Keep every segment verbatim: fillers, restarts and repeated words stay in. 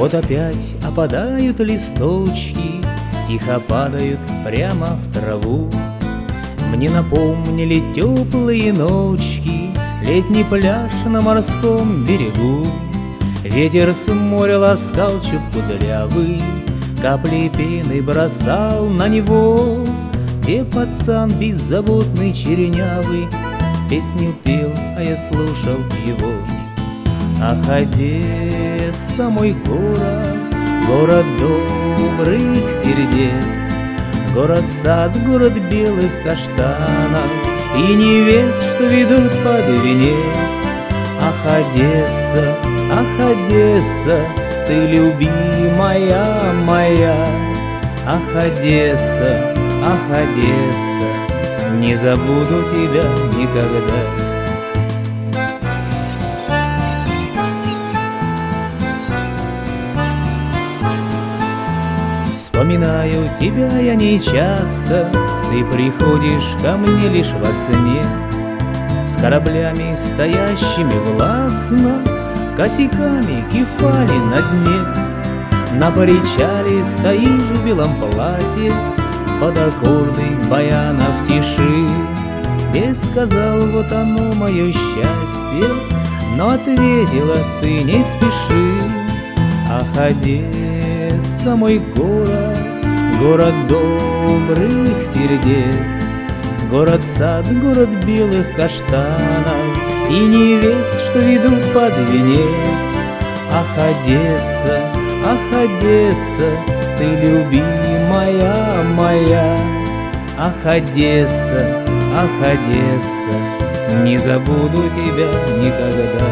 Вот опять опадают листочки, тихо падают прямо в траву. Мне напомнили теплые ночки, летний пляж на морском берегу. Ветер с моря ласкал чуб кудрявый, капли пены бросал на него. Где пацан беззаботный чернявый песню пел, а я слушал его. Ах, Одесса, мой город, город добрых сердец, город-сад, город белых каштанов и невест, что ведут под венец. Ах, Одесса, ах, Одесса, ты любимая моя. Ах, Одесса, ах, Одесса, не забуду тебя никогда. Вспоминаю тебя я нечасто, ты приходишь ко мне лишь во сне. С кораблями, стоящими властно, косяками кефали на дне. На причале стоишь в белом платье, под аккорды баяна в тиши. Тебе сказал, вот оно мое счастье, но ответила ты не спеши. Ах, Одесса, мой город, город добрых сердец, город-сад, город белых каштанов и невест, что ведут под венец. Ах, Одесса, ах, Одесса, ты любимая моя. Ах, Одесса, ах, Одесса, не забуду тебя никогда.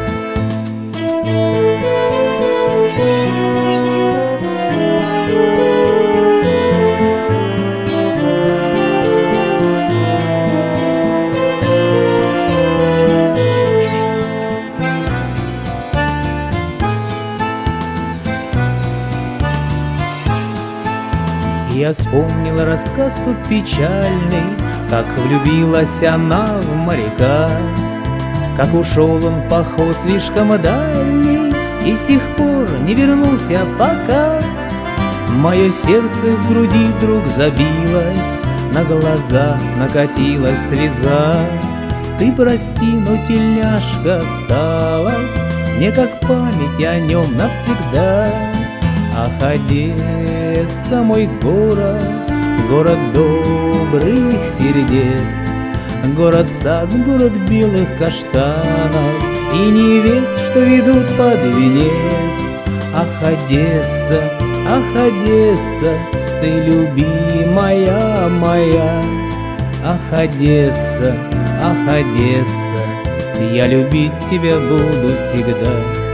Я вспомнил рассказ тот печальный, как влюбилась она в моряка, как ушел он в поход слишком дальний и с тех пор не вернулся пока. Мое сердце в груди вдруг забилось, на глаза накатилась слеза. Ты прости, но тельняшка осталась мне как память о нем навсегда. Ах, Одесса, мой город, город добрых сердец, город-сад, город белых каштанов и невест, что ведут под венец. Ах, Одесса, ах, Одесса, ты любимая моя. Ах, Одесса, ах, Одесса, я любить тебя буду всегда.